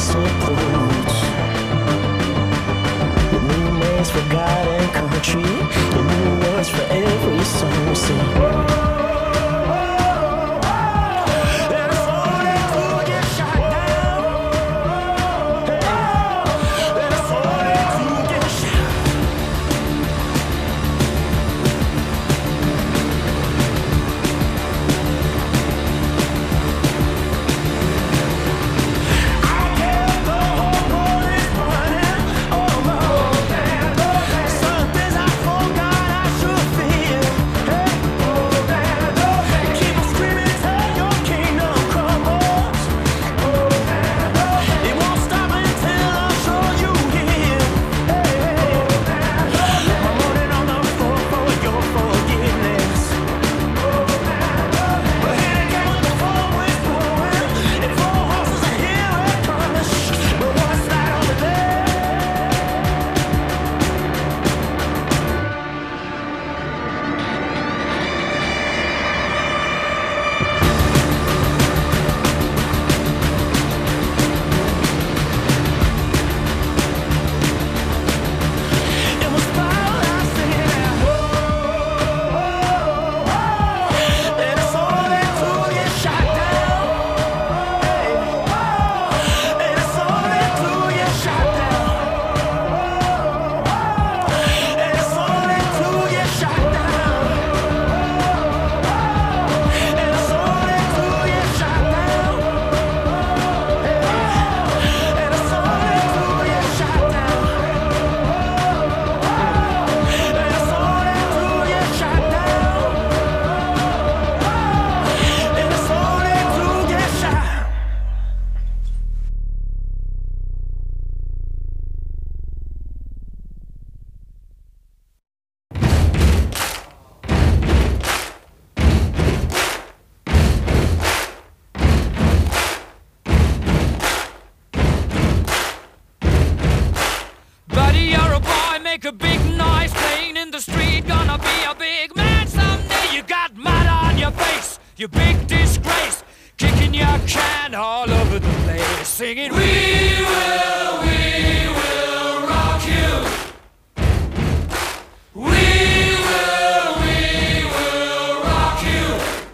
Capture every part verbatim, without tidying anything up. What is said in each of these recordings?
supports. With new names for God and country, and new words for every song we sing. Make a big noise playing in the street, gonna be a big man someday. You got mud on your face, you big disgrace, kicking your can all over the place, singing, we will, we will rock you. We will, we will rock you.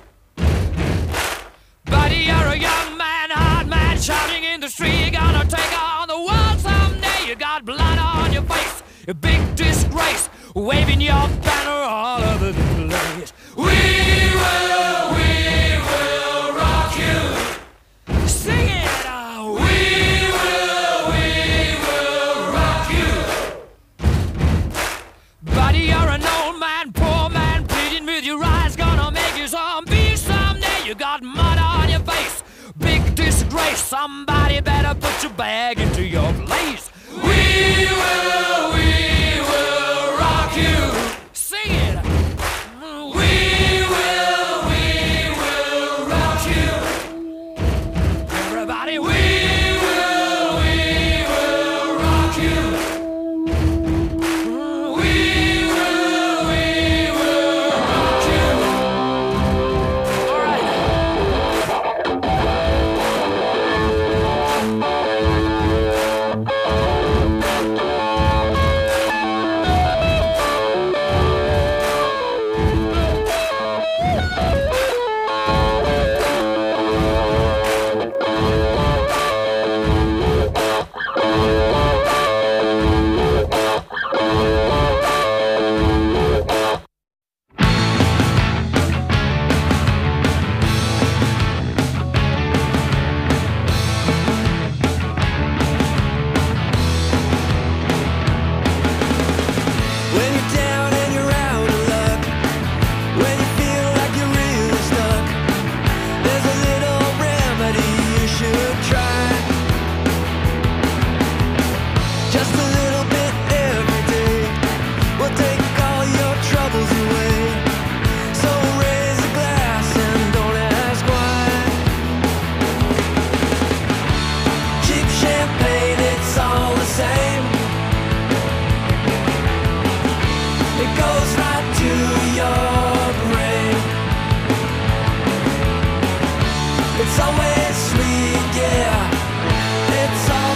Buddy, you're a young man, hard man, shouting in the street, gonna take on the world someday. You got blood on your face, a big disgrace, waving your banner all over the place. We will, we will rock you. Sing it out. We will, we will rock you. Buddy, you're an old man, poor man, pleading with your eyes, gonna make you zombie someday. You got mud on your face, big disgrace, somebody better put your bag into your place. We will, we will rock you. Sing it. We will, we will rock you. Everybody, we will, we will rock you. We will, we will rock you. All right. It's always sweet, yeah. It's always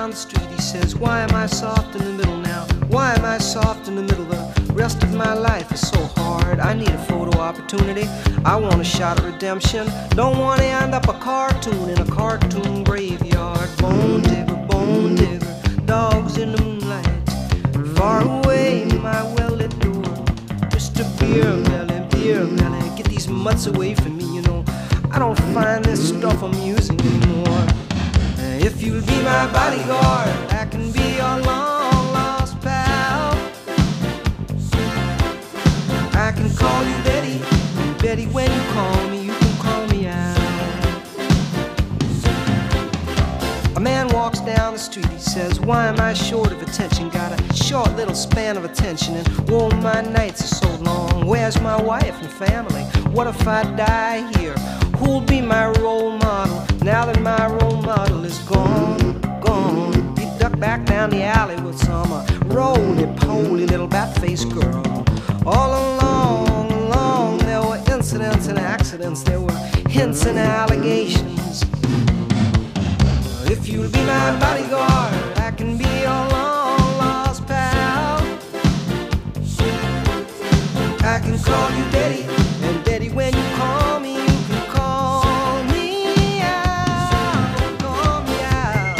down the street, he says, why am I soft in the middle now? Why am I soft in the middle? The rest of my life is so hard. I need a photo opportunity. I want a shot at redemption. Don't want to end up a cartoon in a cartoon graveyard. Bone digger, bone digger, dogs in the moonlight. Far away, my well-lit door. Mister Beer Belly, Beer Belly, get these mutts away from me, you know. I don't find this stuff amusing anymore. If you'll be my bodyguard, I can be your long-lost pal. I can call you Betty, and Betty, when you call me, you can call me out. A man walks down the street, he says, why am I short of attention? Got a short little span of attention, and whoa, my nights are so long. Where's my wife and family? What if I die here? Who'll be my role model now that my role model is gone, gone? He ducked back down the alley with some uh, roly-poly little bat-faced girl. All along, along, there were incidents and accidents. There were hints and allegations. If you'll be my bodyguard, I can be your long-lost pal. I can call you Daddy, and Daddy, when you call me, you can call me out, call me out.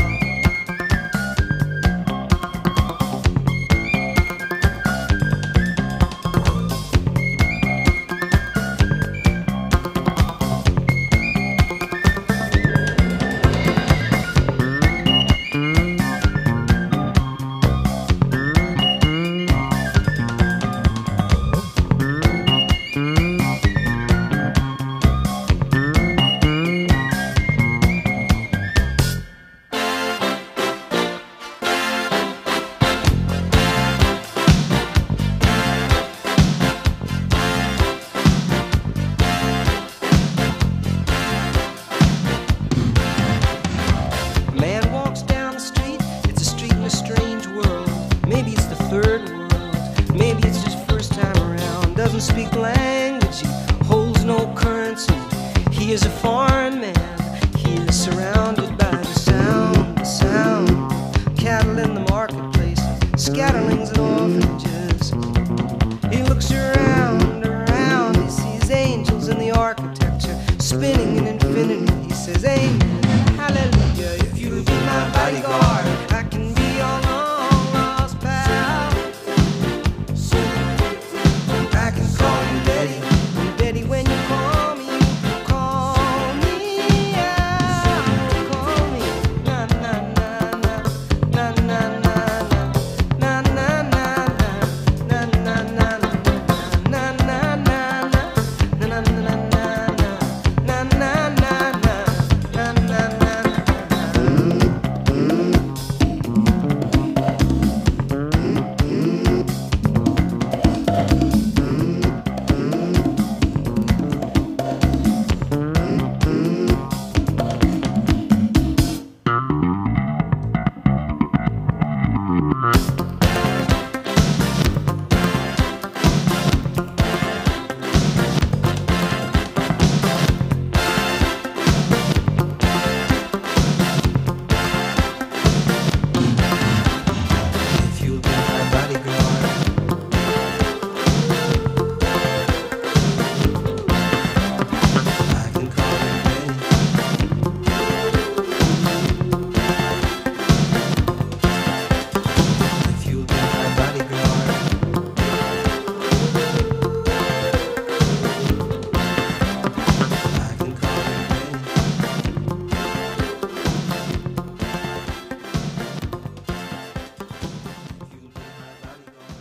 Speak language, he holds no currency. He is a foreign man. He is surrounded by the sound, the sound. Cattle in the marketplace, scatterlings and orphanages. He looks around, around. He sees angels in the architecture, spinning in infinity. He says, amen, hallelujah. If you'll be my bodyguard, I can be your long lost pal. I can call you Betty, and Betty, when you call me, you can call me out, call me. Na na na na, na na na na, na na na na, na na na na, na na na na, na na na na, na na na na, na na na. If you'll be my bodyguard, I can call you Betty. If you'll be my bodyguard, I can call you Betty. If you'll be my bodyguard.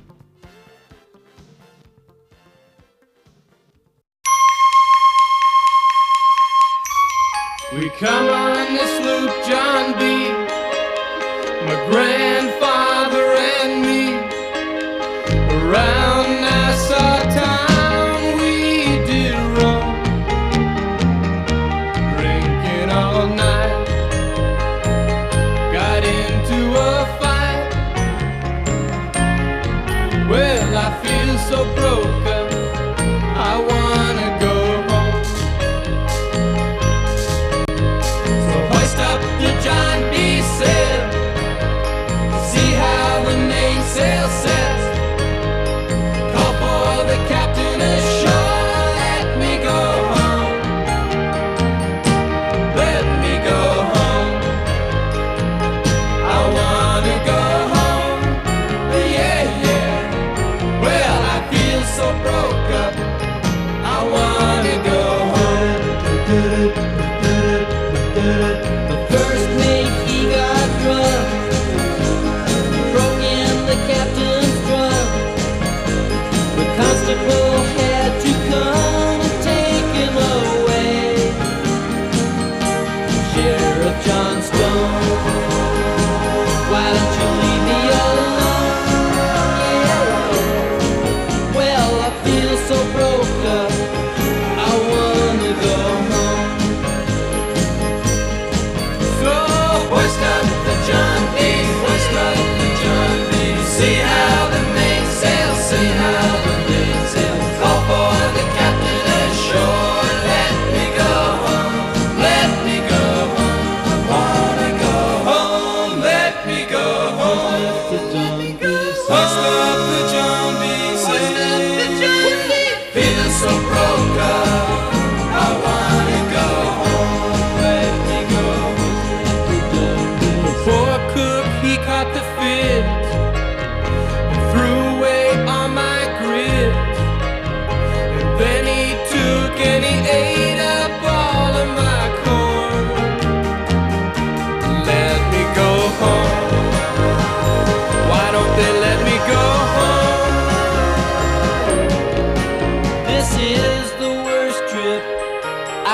We come on this loop, John B., my grandfather and me. Around Nassau town we did roam, drinking all night. Got into a fight. Well, I feel so broken, I wanna go home. So hoist up the John B. said,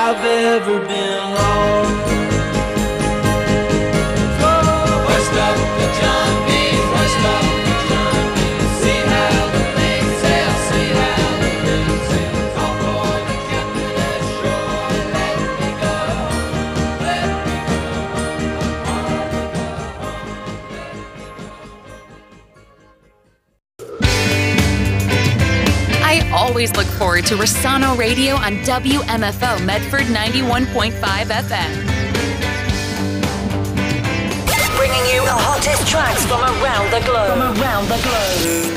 I've ever been wrong. Hoist up the John B. Hoist up the John B. See how the mainsail, see how the mainsail. Call for the captain ashore. Let me go, let me go. I always look forward to Rossano Radio on W M F O Medford ninety-one point five F M. Bringing you the hottest tracks from around the globe. From around the globe.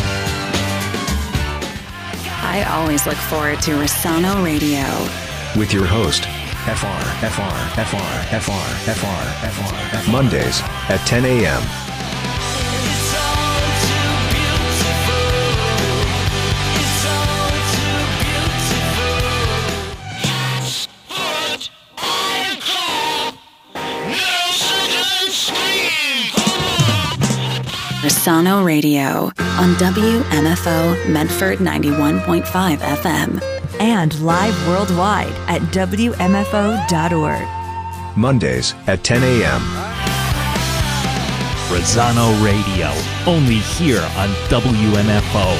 I always look forward to Rossano Radio. With your host, F R, F R, F R, F R, F R, F R, F R. Mondays at ten a.m. Rossano Radio on W M F O Medford ninety-one point five F M. And live worldwide at W M F O dot org. Mondays at ten a.m. Rossano Radio, only here on W M F O.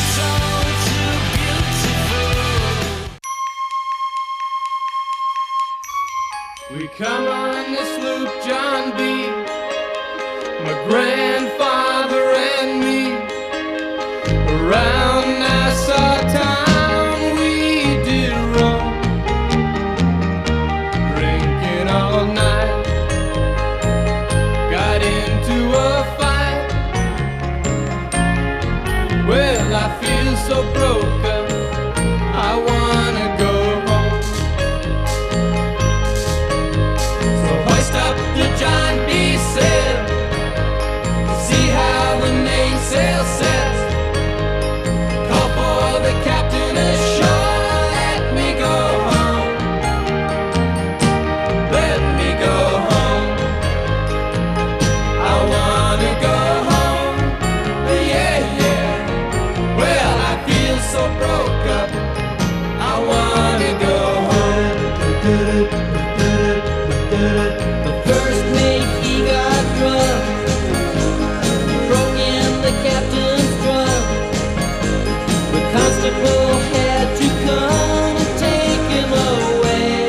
We come on this loop, John B. My grandfather and me. Around Nassau town we did roam, drinking all night. Got into a fight. Well, I feel so broken, I wanna go home. So hoist up the John B. sail, see how the mainsail sets. Call for the captain ashore. Let me go home, let me go home. I wanna go home, yeah, yeah. Well, I feel so broke up, I wanna go home. The first mate, he got drunk, broke in the captain's drum. The constable had to come and take him away.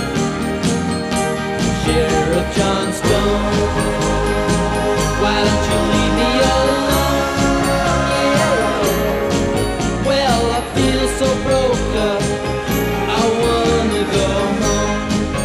Sheriff John Stone, why don't you leave me alone? Yeah. Well, I feel so broke up, I wanna go home.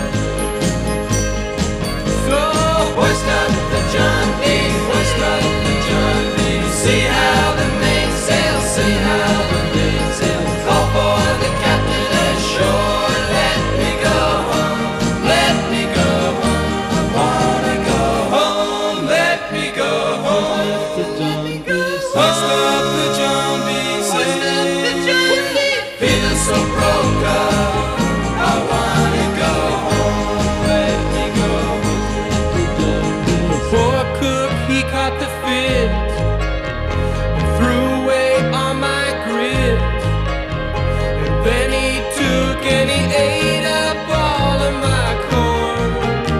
So hoist up the John B. Hoist up the John B. See how the mainsail, see how the mainsail. Call for the captain ashore. Let me go home, let me go home. I wanna go home, let me go home. Hoist up the John B. Hoist up the John B. Feel so broke up, I wanna go home, let me go home. The poor cook, he caught the fits and threw away all my grits. And then he took and he ate up all of my corn.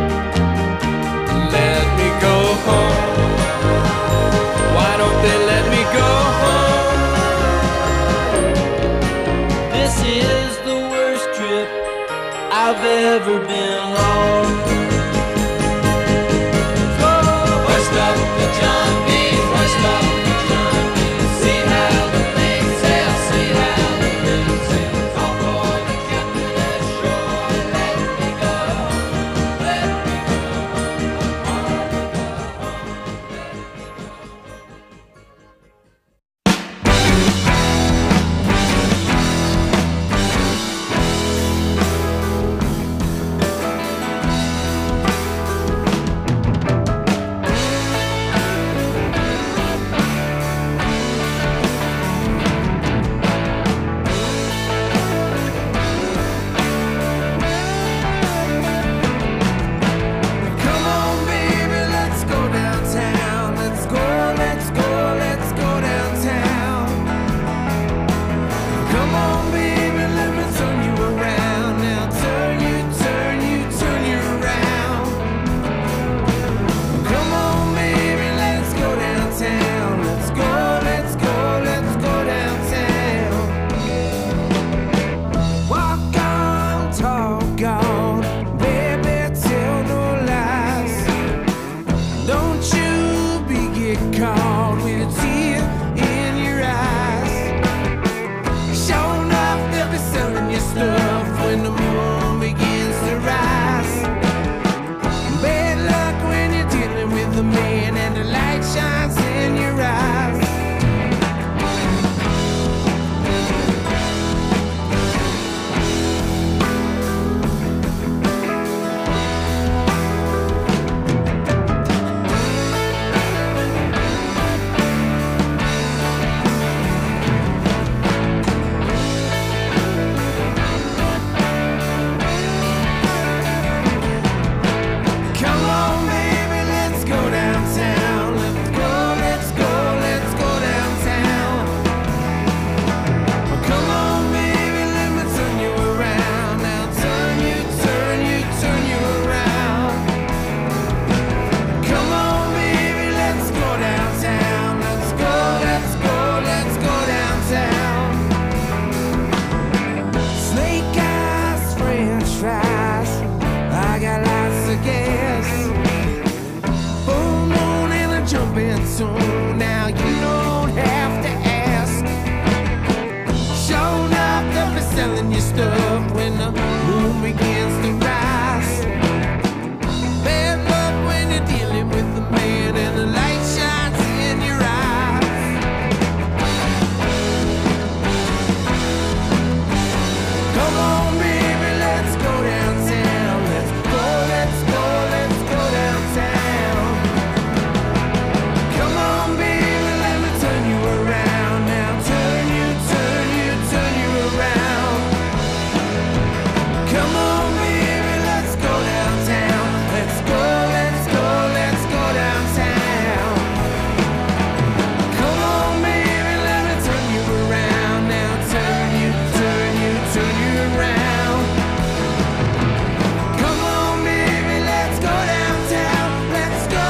Let me go home, why don't they let me go home? This is the worst trip I've ever been on. Hoist up the John B. Hoist up the John B. See how the mainsail, see how the mainsail. Call for the captain ashore. Let me go, let me go. I wanna go home, let me go. stuff when the moon begins to rise. Bad luck when you're dealing with the man and the light shines in your eyes. Now you don't have to ask. Showing up, they'll be selling your stuff when the moon begins to rise. Bad luck when you're dealing with the man and the light shines in your eyes. Come on, baby, let's go downtown. Let's go, let's go, let's go downtown. Come on, baby, let me turn you around now. Turn you, turn you, turn you around. Come on, baby, let's go downtown. Let's go, let's go, let's go downtown. Come on, baby, let me turn you around now. Turn you, turn you, turn you around. Come on, baby, let's go downtown. Let's go.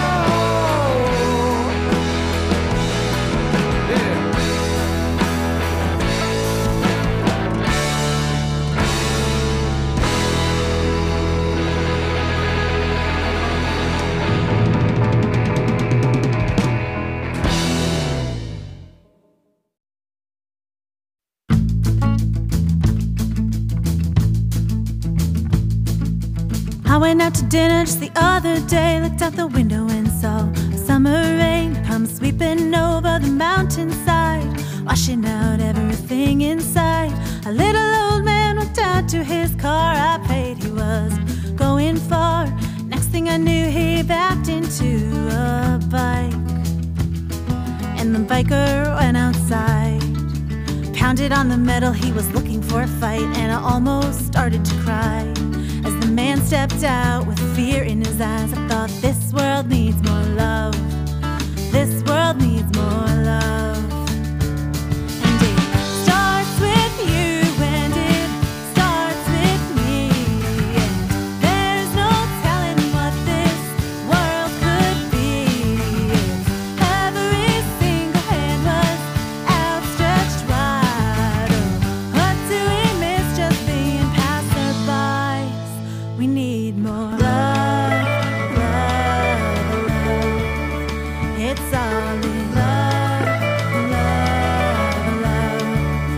I went out to dinner just the other day, looked out the window and saw a summer rain come sweeping over the mountainside, washing out everything inside. A little old man walked out to his car. I prayed he wasn't going far. Next thing I knew, he backed into a bike, and the biker went outside, pounded on the metal. He was looking for a fight, and I almost started to cry as the man stepped out with fear in his eyes. I thought, this world needs more love. This world needs more love. And it starts with you, and it starts with me. And there's no telling what this world could be. If every single hand was outstretched wide, oh, what do we miss just being passerbys? We need more love, love, love. It's all in love, love, love.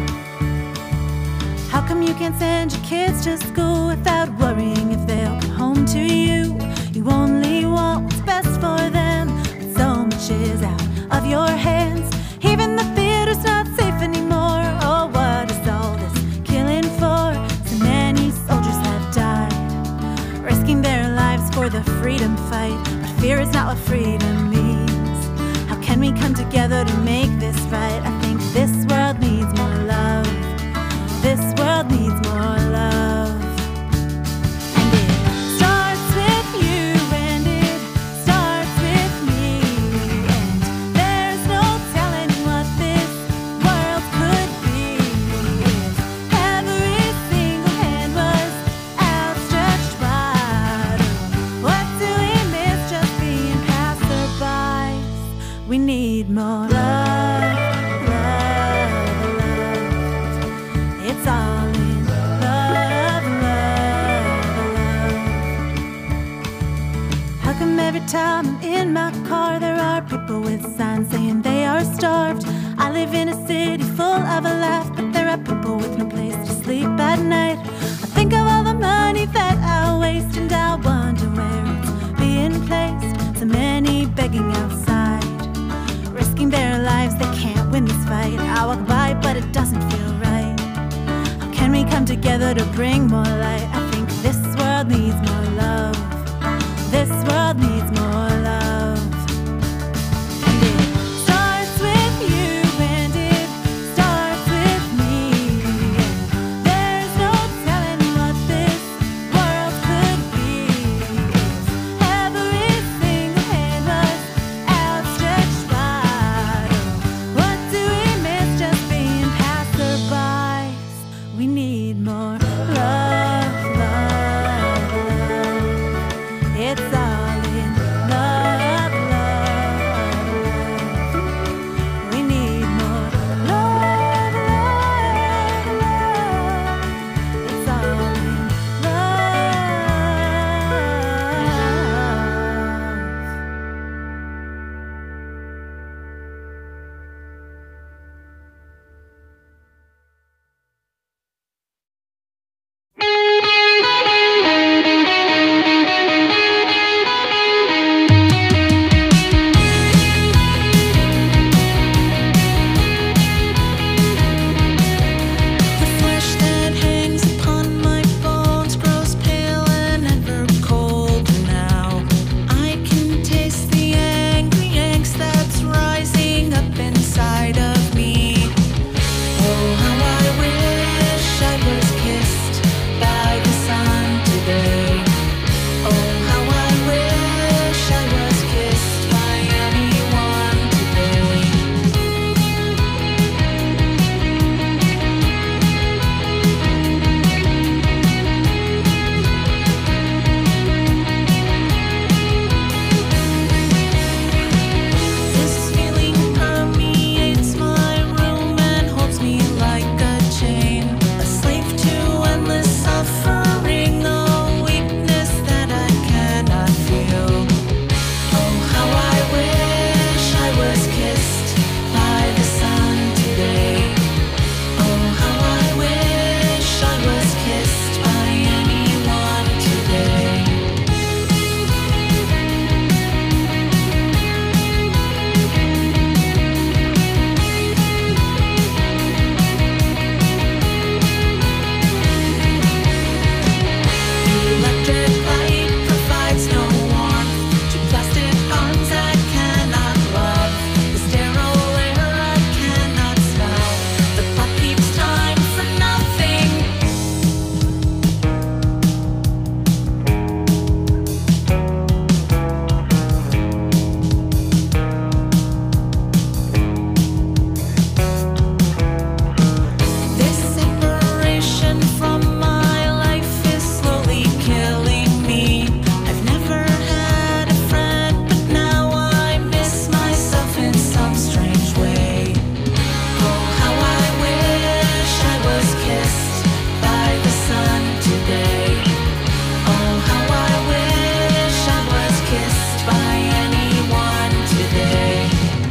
How come you can't send your kids to school without worrying if they'll come home to you? You only want what's best for them, but so much is out of your hands. Even the theater's not safe anymore. Oh, what is all this killing for? So many soldiers have died, risking their lives for the freedom fight. But fear is not what freedom means. How can we come together to make this right? I think this world needs more love. This world needs more love. And it starts with you, and it starts with me. And there's no telling what this world could be. If every single hand was outstretched wide, oh, what do we miss just being passerbys? We need more love, love, love. It's all in love, love, love. How come every time I'm in my car there are people with signs saying they are starved? I I live in a city full of a laugh, but there are people with no place to sleep at night. I think of all the money that I waste, and I wonder where it's being placed. So many begging outside, risking their lives, they can't win this fight. I walk by, but it doesn't feel right. How can we come together to bring more light? I think this world needs more love. This world needs more love. And it starts with you, and it starts with me. There's no telling what this world could be. If every single hand was outstretched wide, what do we miss just being passerbys? We need more love, love, love. It's all in love, love. We need more love, love, love. It's all in love. The flesh that hangs upon my bones grows pale and ever colder now. I can taste the angry angst that's rising up inside of me. Oh, how I wish I was kissed by the sun today. Oh, how I wish I was kissed by anyone today. This feeling permeates my room and holds me like a chain, a slave to endless suffering, a weakness that I cannot feel. Oh, how I wish I was kissed by the sun today. Oh, how I wish I was kissed by anyone today. The electric light provides no warmth to plastic arms I cannot love. The sterile air I cannot smell. The clock keeps time for nothing. This separation from my life is slowly killing me. I've never had a friend, but now I miss myself in some strange way. Oh, how I wish I was kissed by the sun today. Oh, how I wish I was kissed by anyone today.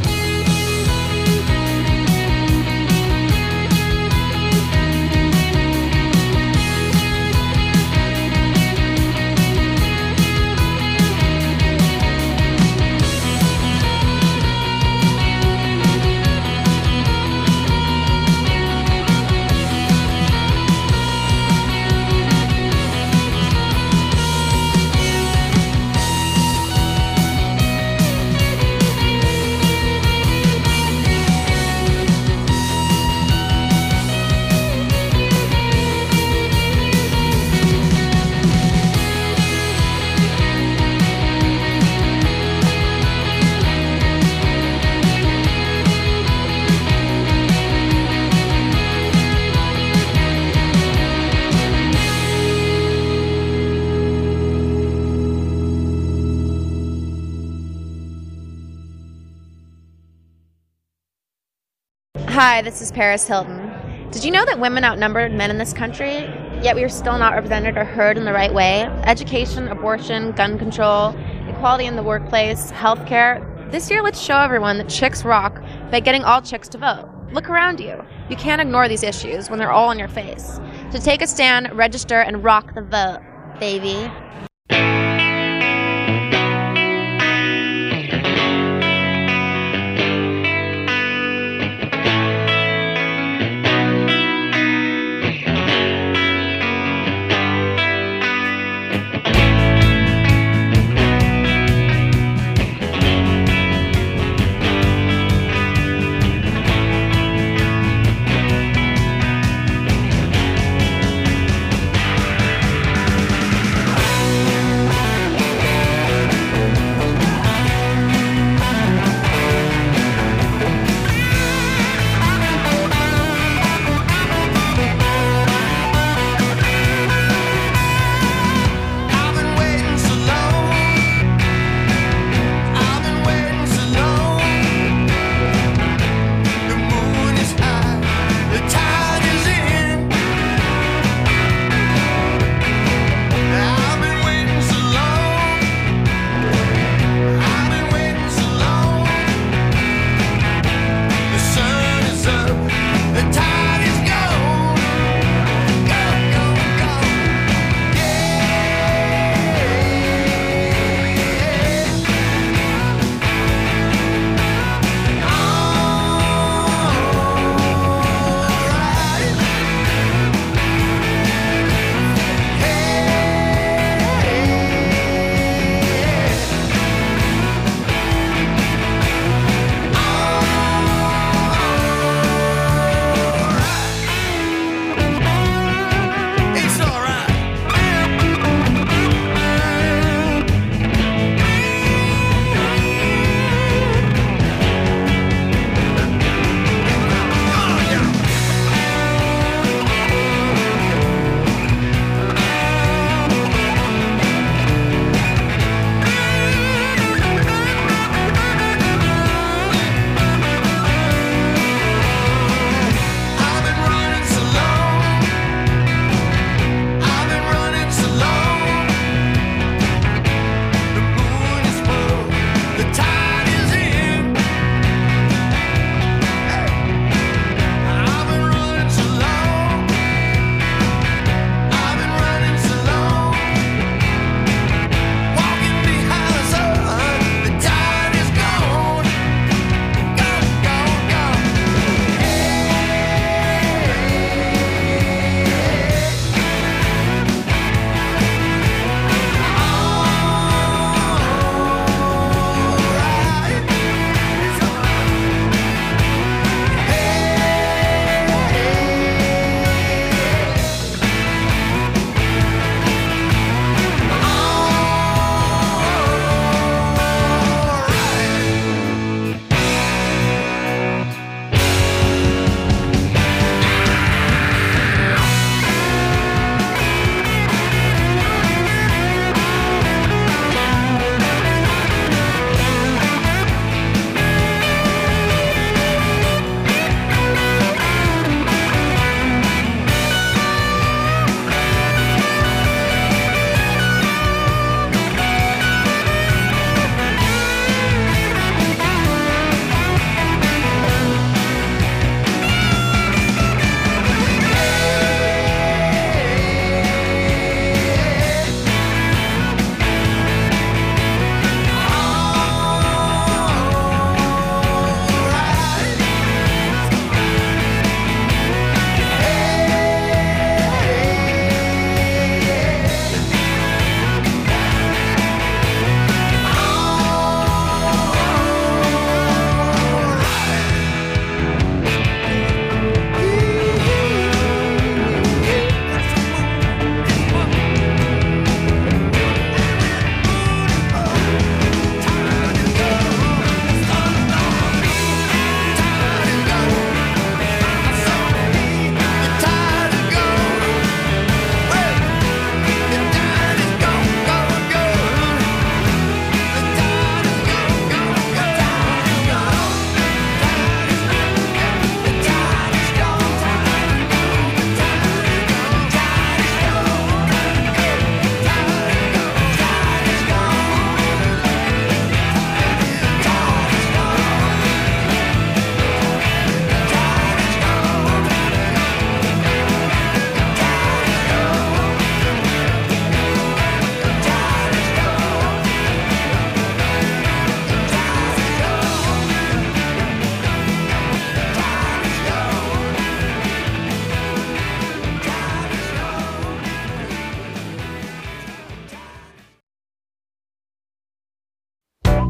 Hi, this is Paris Hilton. Did you know that women outnumber men in this country, yet we are still not represented or heard in the right way? Education, abortion, gun control, equality in the workplace, healthcare, This year, let's show everyone that chicks rock by getting all chicks to vote. Look around you. You can't ignore these issues when they're all in your face. So take a stand, register, and rock the vote, baby.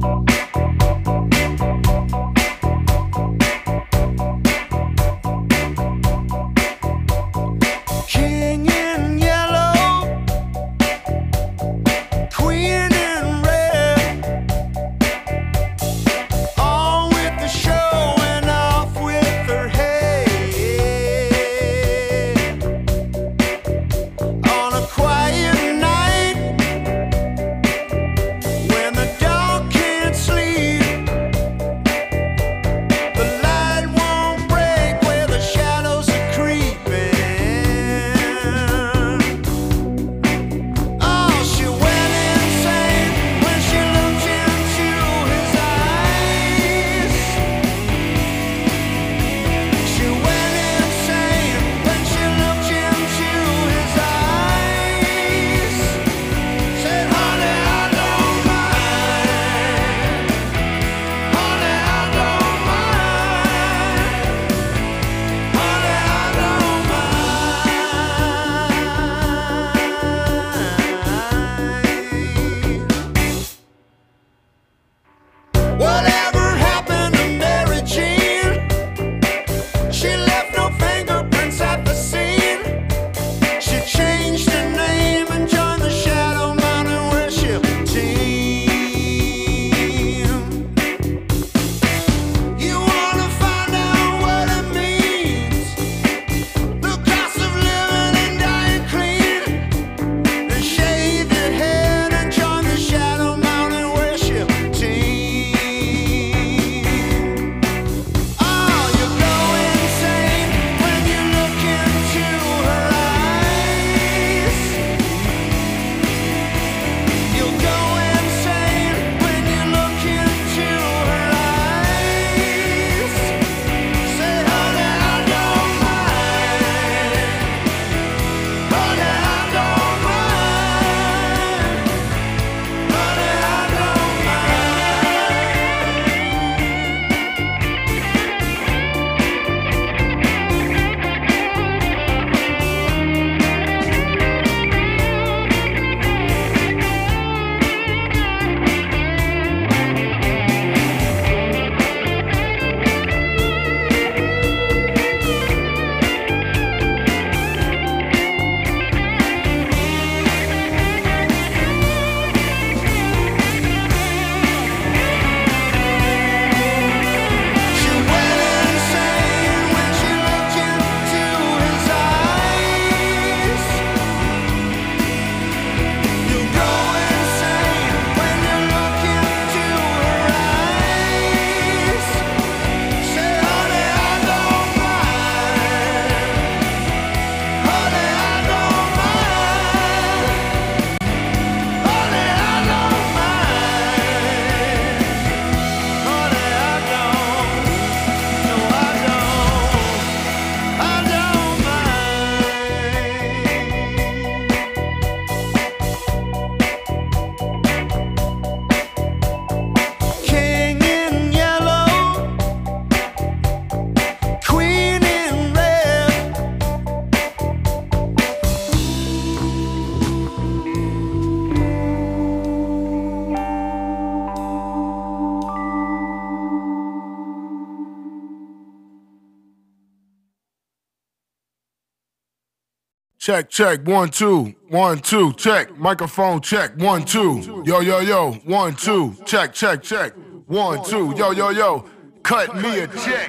Check, check, one, two, one, two, check. Microphone check, one, two. Yo, yo, yo, one, two, check, check, check. One, two, yo, yo, yo, cut me a check.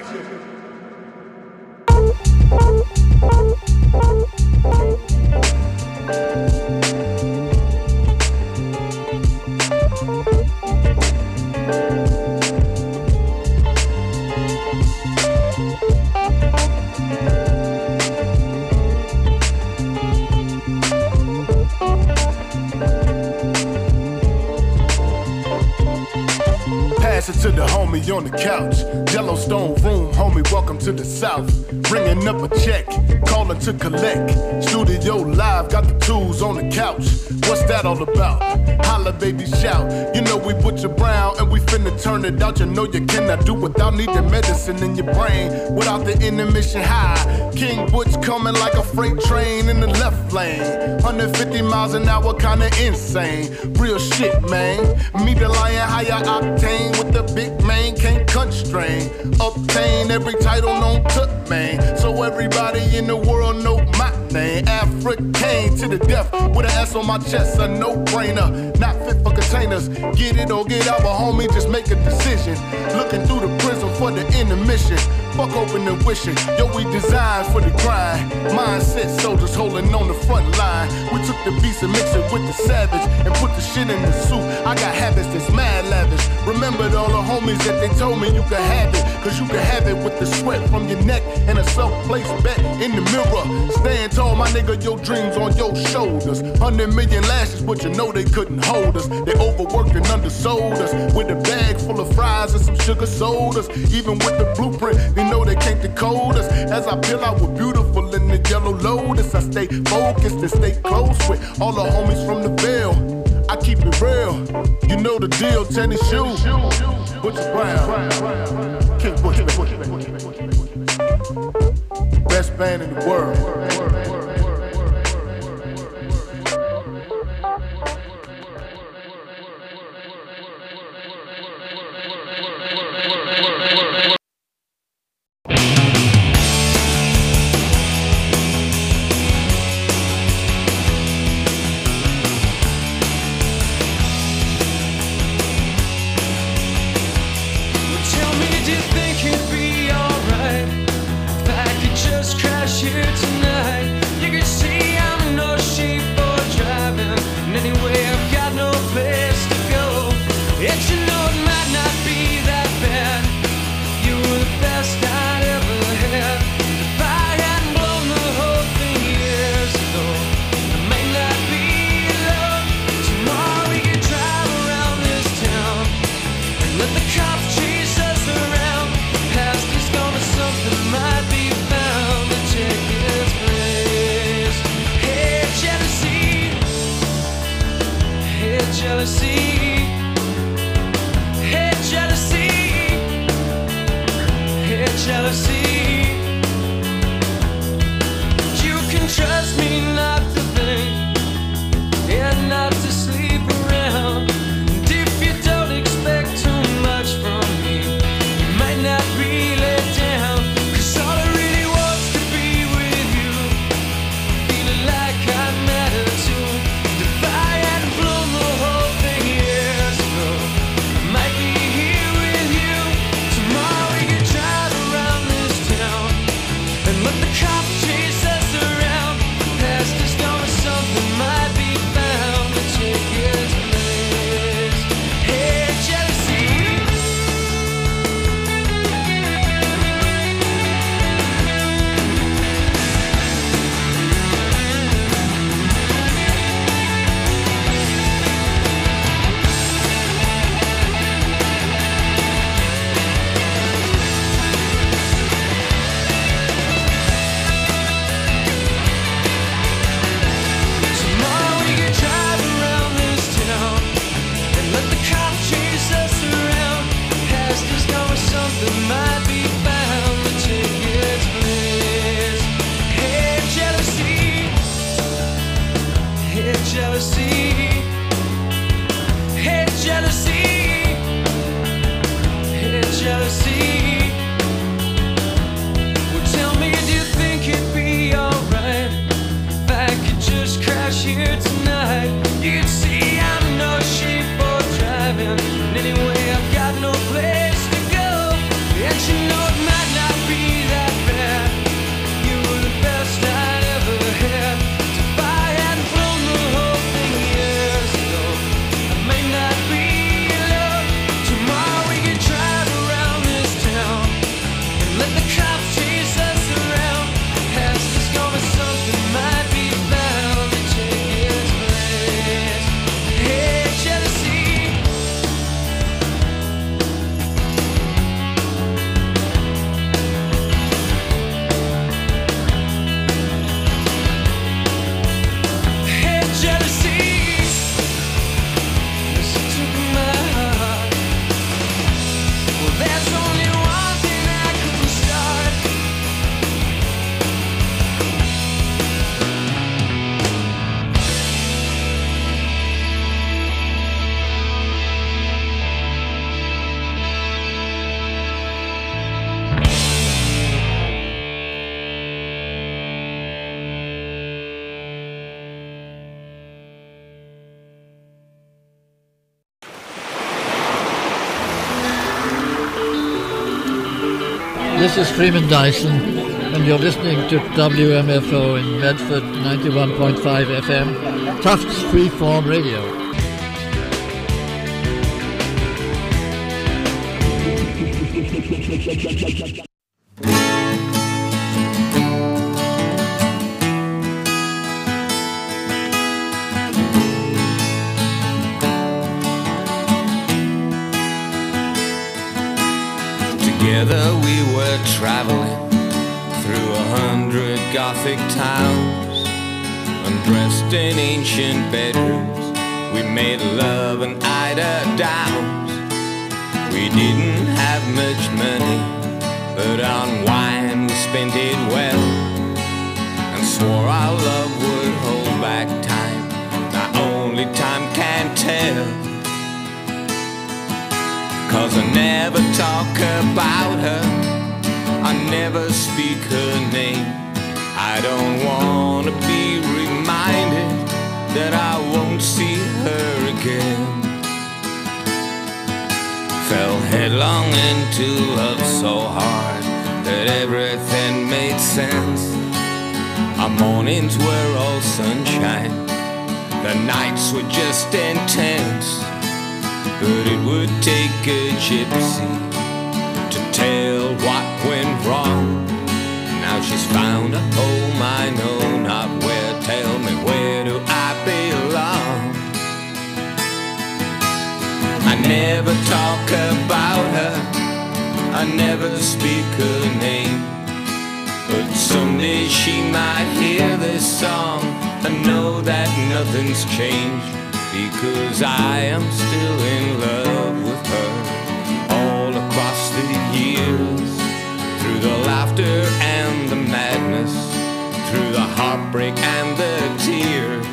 Pass it to the homie on the couch. Yellowstone room, homie, welcome to the South. Ringing up a check, calling to collect. Studio live, got the tools on the couch. What's that all about? Holla, baby, shout. You know we Butcher Brown and we finna turn it out. You know you cannot do without needing medicine in your brain. Without the intermission high. King Butch coming like a freight train in the left lane. one hundred fifty miles an hour, kinda insane. Real shit, man. Me the lion, higher octane with the big man, can't constrain. Obtain every title known to man. So everybody in the world know my name. African to the death with an S on my chest, a no-brainer. Not fit for containers. Get it or get out, but homie, just make a decision. Looking through the prism for the intermission. Fuck open and wishing. Yo, we designed for the grind. Mindset soldiers holding on the front line. We took the beats and mixed it with the savage and put the shit in the suit. I got habits that's mad lavish. Remembered all the homies that they told me you could have it. Cause you can have it with the sweat from your neck and a self-placed bet in the mirror. Stand tall, my nigga, your dreams on your shoulders. Hundred million lashes, but you know they couldn't hold us. They overworked and undersold us with a bag full of fries and some sugar sodas. Even with the blueprint, they know they can't decode us. As I peel out with beautiful in the yellow lotus, I stay focused and stay close with all the homies from the Ville. I keep it real, you know the deal. Tennis shoes, Butcher Brown, King Butcher, best band in the world. this is Freeman Dyson, and you're listening to W M F O in Medford, ninety-one point five F M, Tufts Freeform Radio. Together we were traveling through a hundred Gothic towns, undressed in ancient bedrooms. We made love and eider downs. We didn't have much money, but on wine we spent it well, and swore our love would hold back time. Now only time can tell, 'cause I never talk about her, I never speak her name. I don't wanna be reminded that I won't see her again. Fell headlong into love so hard that everything made sense. Our mornings were all sunshine, the nights were just intense. But it would take a gypsy to tell what went wrong. Now she's found a home I know not where. Tell me, where do I belong? I never talk about her, I never speak her name, but someday she might hear this song and know that nothing's changed, because I am still in love with her. All across the years, through the laughter and the madness, through the heartbreak and the tears,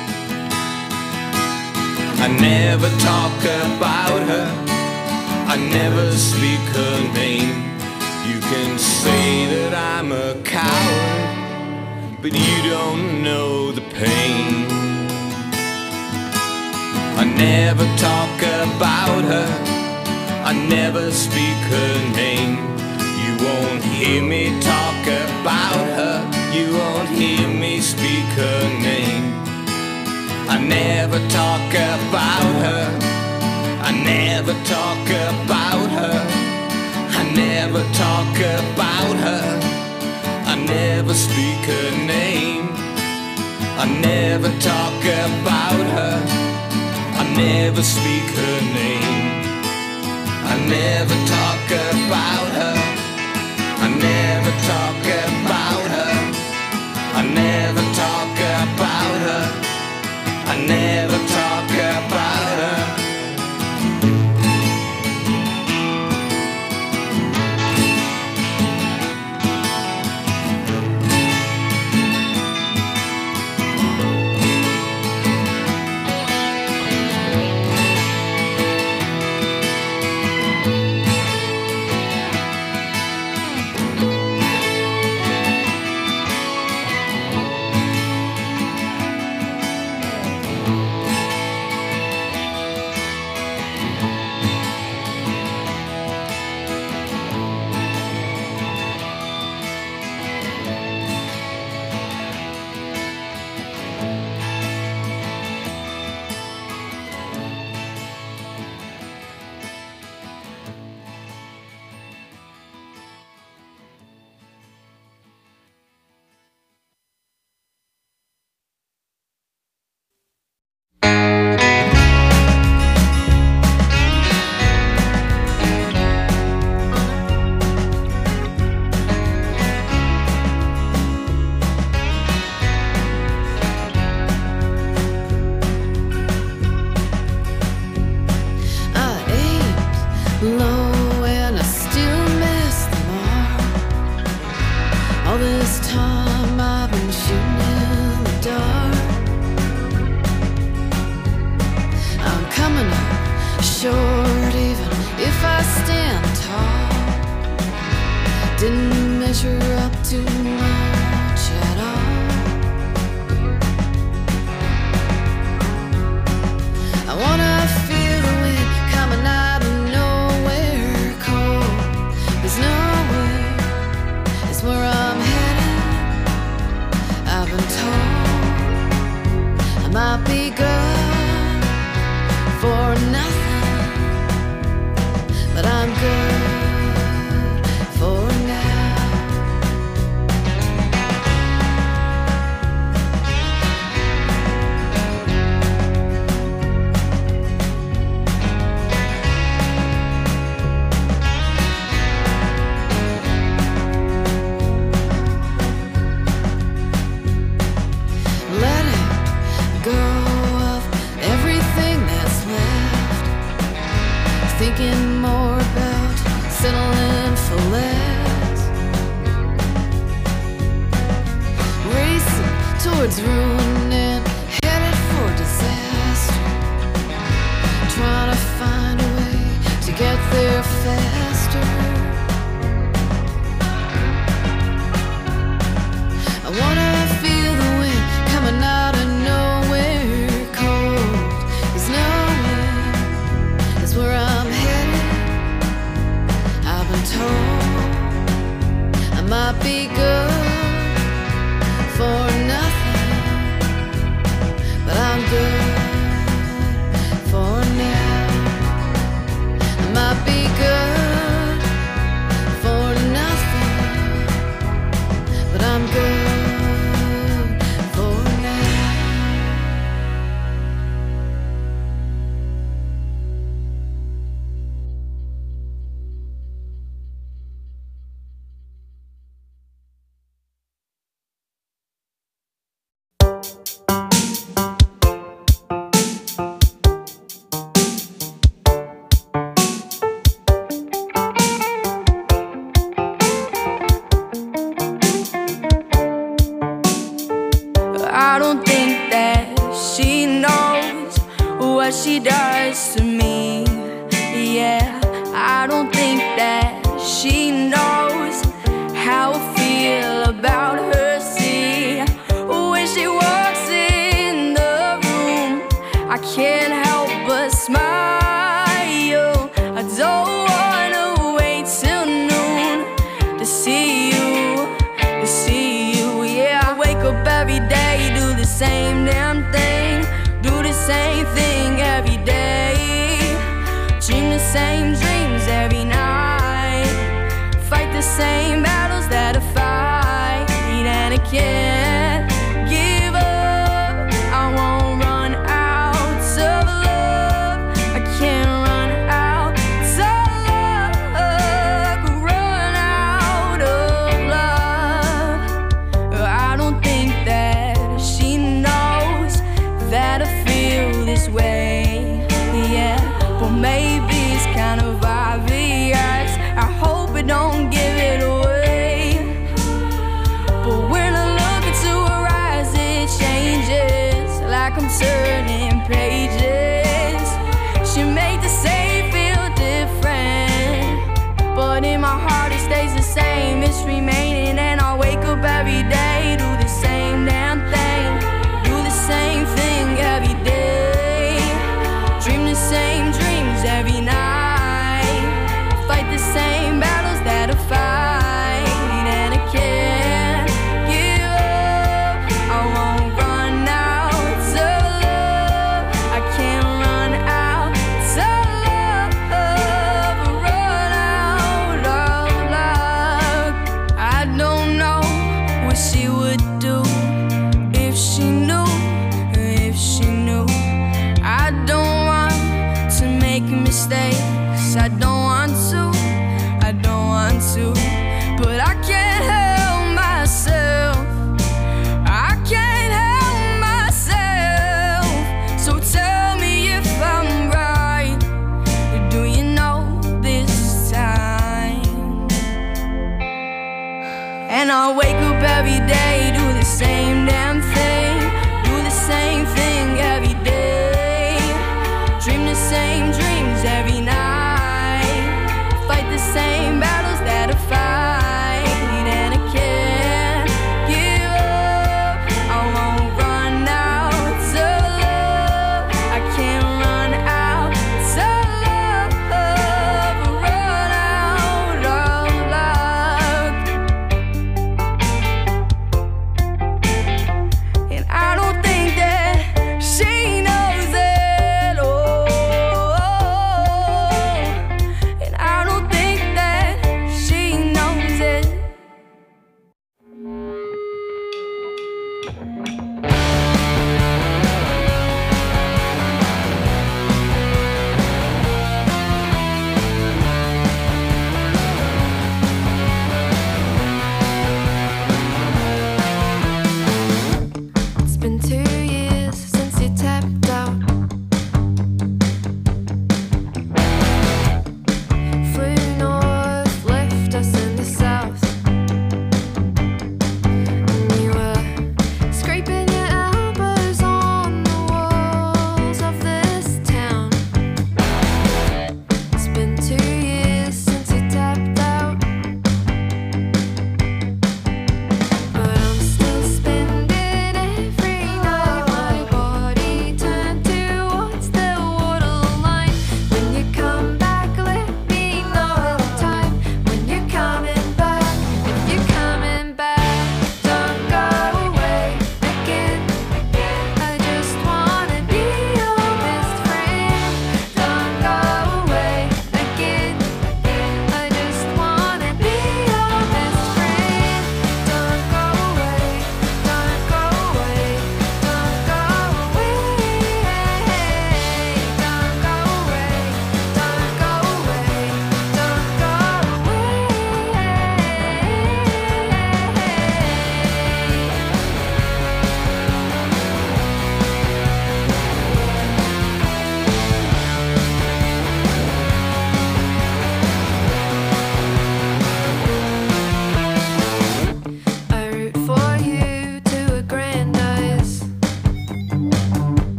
I never talk about her, I never speak her name. You can say that I'm a coward, but you don't know the pain. I never talk about her, I never speak her name. You won't hear me talk about her, you won't hear me speak her name. I never talk about her, I never talk about her, I never talk about her, I never speak her name. I never talk about her, I never speak her name. I never talk about her, I never talk about her, I never talk about her, I never talk about her. Feel the wind coming out of nowhere, cold. There's nowhere might be good for nothing, but I'm good for now. Let it go of everything that's left, thinking more about settling for less, racing towards ruin and headed for disaster, trying to find a way to get there faster. I wanna feel the wind coming out of nowhere. Cold is nowhere, is where I'm headed. I've been told I might be good for nothing, but I'm good for now. I might be good for nothing, but I'm good for now. I don't think that she knows what she does to me. Yeah, I don't think that she knows how I feel about her. See, when she walks in the room, I can't help but smile. I don't wanna wait till noon to see you, to see you. Yeah, I wake up every day, do the same damn thing, do the same thing every day, dream the same dreams every night, fight the same battles that I fight, and I can't give up. I won't run out of love. I can't run out of love. Run out of love. I don't think that she knows that I feel this way. Yeah, but maybe it's kind of obvious. I hope I don't give it away. But when I look into her eyes, it changes, like I'm turning pages. She made the same feel different, but in my heart it stays the same. It's remaining, and I wake up every day, do the same damn thing, do the same thing every day, dream the same dreams every night, fight the same battles that I fight, and I can't give up. I won't run out of love. I can't run out of love. Run out of love. I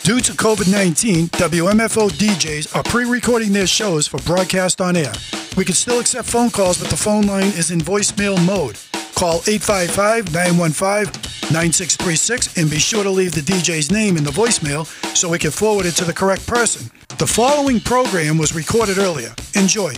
Due to COVID nineteen, W M F O D Js are pre-recording their shows for broadcast on air. We can still accept phone calls, but the phone line is in voicemail mode. Call eight five five, nine one five, nine six three six and be sure to leave the D J's name in the voicemail so we can forward it to the correct person. The following program was recorded earlier. Enjoy.